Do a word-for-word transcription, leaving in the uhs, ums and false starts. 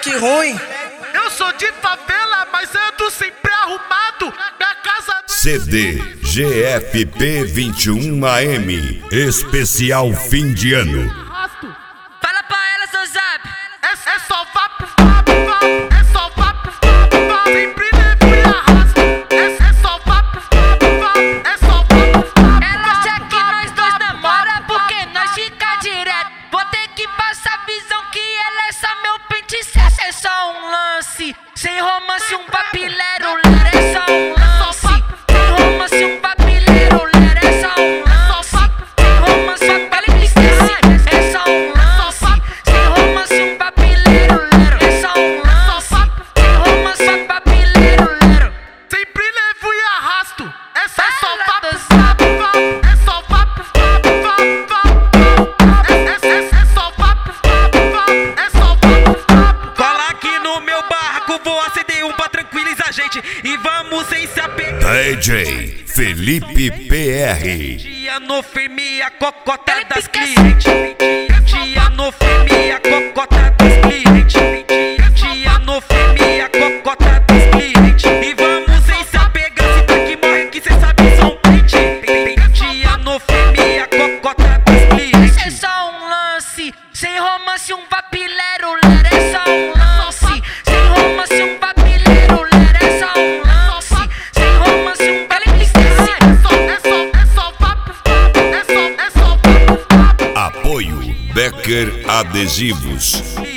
moleque ruim. Eu sou de favela, mas ando sempre arrumado. Minha casa... C D G F P vinte e um A M especial fim de ano. Fala pra ela, seu zap. É, é só vá pro vá, vá. É só vá pro vá, vá. Sempre levo e arrasto. É, é só vá pro vá, vá. É só vá pro vá. Ela acha que nós dois namora porque nós fica direto. Vou ter que passar a visão que ela é só meu pente certo. É só um lance, sem romance, um papilero. É só um lance, sem romance, um papilero. É só um lance, sem romance, um papilero. É só um lance, sem romance, um papilero. É só um lance, sem romance, um papilero. Sempre levo e arrasto. Essa é só vá pro vá, vá. É só vá pro vá, vá, vá. É, é, é, é só vá pro vá, vá. É só vá pro vá. Cola aqui no meu barraco, vou acender um pra tranquilizar a gente. E vamos sem se apegar. D J Felipe P R. Dia no firme, a cocota das clientes. Dia no firme, a cocota das clientes. Dia no firme, a cocota das clientes. E vamos sem se apegar, se tá que morre que cê sabe são pente. Dia no firme, a cocota das clientes. É só um lance, sem romance, um papilero. É só um lance, sem romance, um papilero. É só um lance, sem romance, um papilero. É só, é só, é só vá pro vá. É só, é só vá pro vá. Apoio Becker Adesivos.